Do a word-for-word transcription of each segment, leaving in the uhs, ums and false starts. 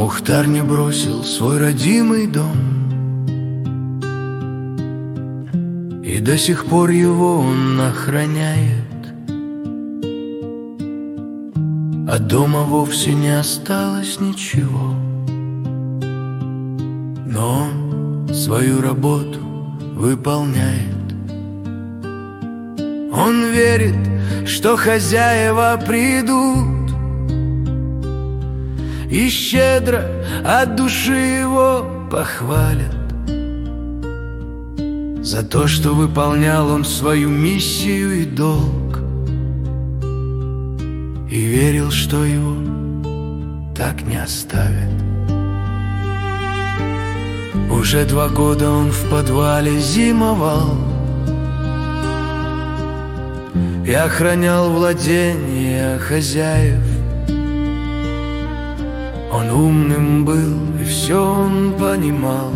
Мухтар не бросил свой родимый дом, и до сих пор его он охраняет. От дома вовсе не осталось ничего, но он свою работу выполняет. Он верит, что хозяева придут и щедро от души его похвалят за то, что выполнял он свою миссию и долг, и верил, что его так не оставят. Уже два года он в подвале зимовал и охранял владения хозяев. Он умным был, и все он понимал.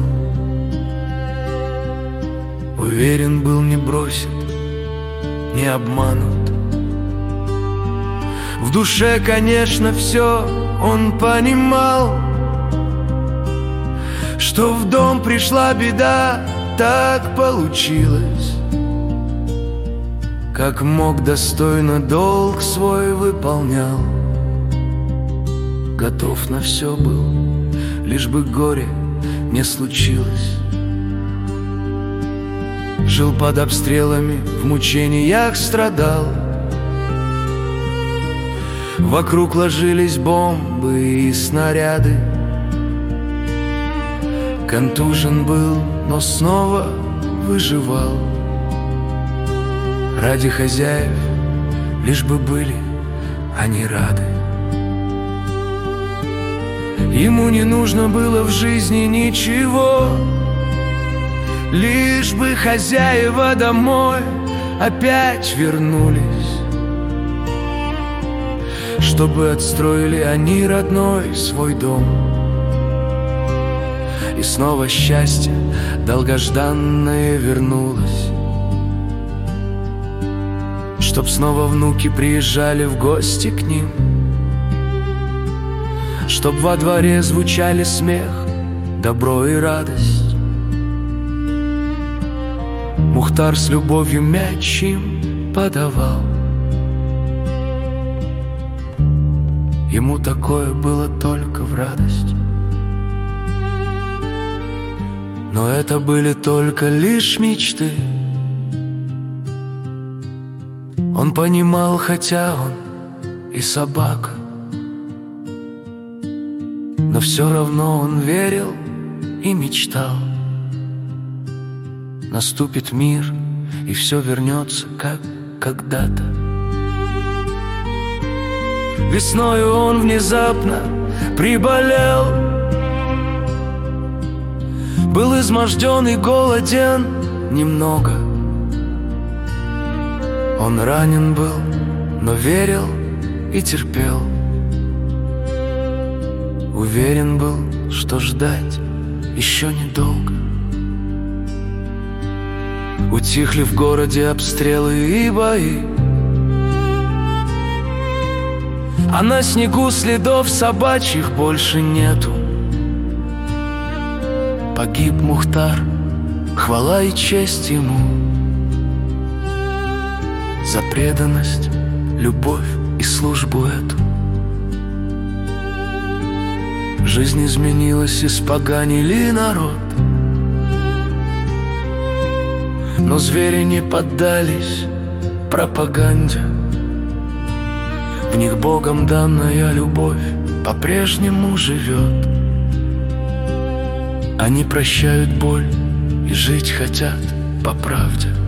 Уверен был, не бросит, не обманут. В душе, конечно, все он понимал, что в дом пришла беда, так получилось. Как мог, достойно долг свой выполнял. Готов на все был, лишь бы горе не случилось. Жил под обстрелами, в мучениях страдал. Вокруг ложились бомбы и снаряды. Контужен был, но снова выживал. Ради хозяев, лишь бы были они рады. Ему не нужно было в жизни ничего, лишь бы хозяева домой опять вернулись, чтобы отстроили они родной свой дом. И снова счастье долгожданное вернулось, чтоб снова внуки приезжали в гости к ним, чтоб во дворе звучали смех, добро и радость. Мухтар с любовью мяч им подавал. Ему такое было только в радость. Но это были только лишь мечты. Он понимал, хотя он и собака, но все равно он верил и мечтал. Наступит мир, и все вернется, как когда-то. Весною он внезапно приболел, был изможден и голоден немного. Он ранен был, но верил и терпел. Уверен был, что ждать еще недолго. Утихли в городе обстрелы и бои, а на снегу следов собачьих больше нету. Погиб Мухтар, хвала и честь ему за преданность, любовь и службу эту. Жизнь изменилась, испоганили народ, но звери не поддались пропаганде. В них Богом данная любовь по-прежнему живет. Они прощают боль и жить хотят по правде.